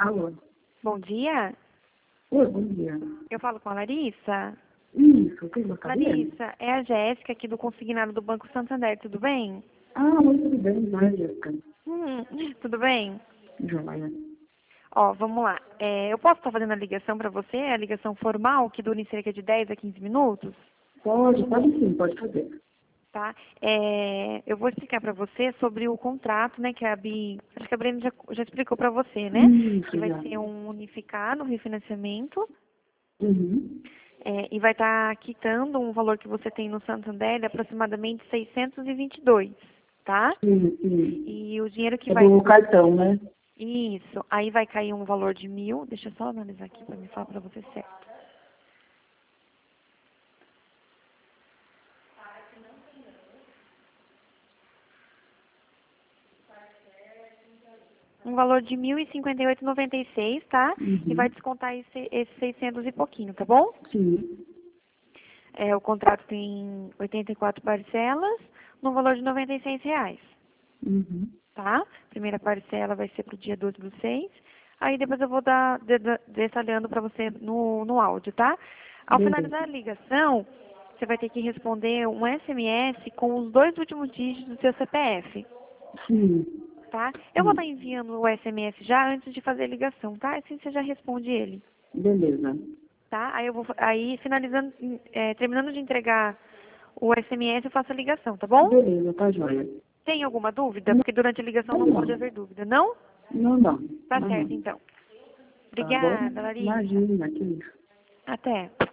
Alô? Bom dia. Oi, bom dia. Eu falo com a Larissa. Isso, quem gostaria? Larissa, é a Jéssica aqui do Consignado do Banco Santander, tudo bem? Oi, tudo bem, né, Jéssica? Tudo bem? Joia. Ó, vamos lá. Eu posso estar fazendo a ligação para você, a ligação formal, que dura em cerca de 10 a 15 minutos? Pode sim, pode fazer. Tá? Eu vou explicar para você sobre o contrato, né, que a Bi... Acho que a Brenda já explicou para você, né? Isso, Que vai já. ser um unificado, refinanciamento. Uhum. E vai estar quitando um valor que você tem no Santander de aproximadamente 622, tá? Sim. E o dinheiro que É vai... do cartão, né? Isso. Aí vai cair um valor de 1.000. Deixa eu só analisar aqui para me falar para você certo. Um valor de 1.058,96, tá? E vai Uhum. descontar esse 600 e pouquinho, tá bom? Sim. O contrato tem 84 parcelas, no valor de R$ 96. Uhum. Tá? Primeira parcela vai ser para o dia 12/6. Aí depois eu vou dar detalhando para você no áudio, tá? Ao Beleza. finalizar a ligação, você vai ter que responder um SMS com os 2 últimos dígitos do seu CPF, Sim. tá? Eu vou estar enviando o SMS já antes de fazer a ligação, tá? Assim você já responde ele, Beleza. tá? Aí finalizando, terminando de entregar o SMS, eu faço a ligação, tá bom? Beleza, tá joia. Tem alguma dúvida? Porque durante a ligação não pode haver dúvida, não? Não. Tá Não. certo, então. Tá bom? Obrigada, Larissa. Imagina, que isso. Até.